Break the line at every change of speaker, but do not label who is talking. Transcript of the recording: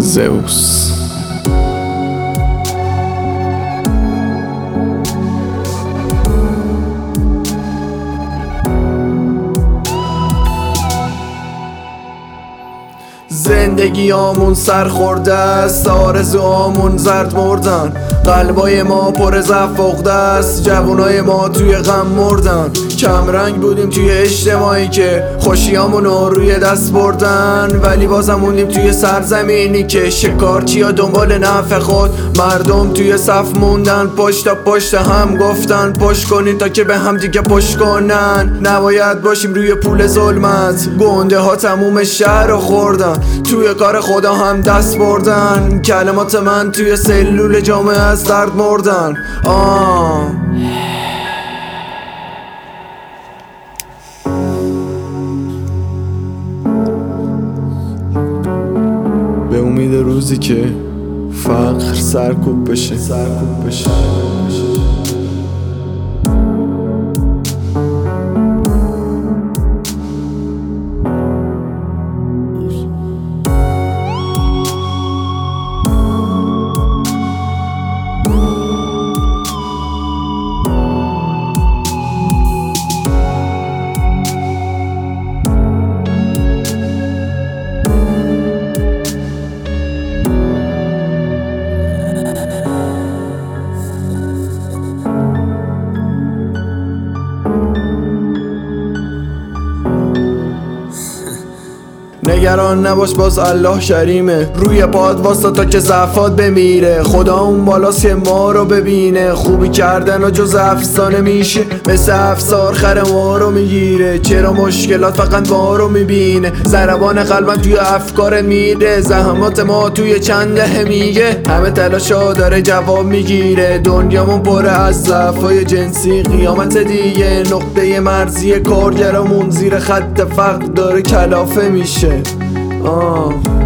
زئوس. زندگیامون سر خورده است، آرزوامون زرد مردن، قلبای ما پر ضعف فقده است، جوونای ما توی غم مردن. کم رنگ بودیم توی اجتماعی که خوشیامونو روی دست بردن، ولی بازم موندیم توی سرزمینی که شکارچیا دنبال نفع خود، مردم توی صف موندن، پشت تا پشت هم گفتن پشت کنین تا که به هم دیگه پشت کنن. نباید باشیم روی پول ظلمت، گنده ها تموم شهر رو خوردن، توی کار خدا هم دست بردن، کلمات من توی سلول جامعه از درد مردن. به امید روزی که فقر سرکوب بشه. نگران نباش باز الله کریمه، روی پاد واسه تا که ضعفات بمیره، خدا اون بالاست که ما رو ببینه، خوبی کردن و جز افسانه میشه، مثل افسار خر ما رو میگیره، چرا مشکلات فقط ما رو میبینه، ضربان قلبم توی افکار میره، زحمات ما توی چند دهه میگه، همه تلاشا داره جواب میگیره، دنیامون پره از ضعفای جنسی، قیامت دیگه نقطه مرزی کارگرامون زیر خط فقر داره کلافه میشه.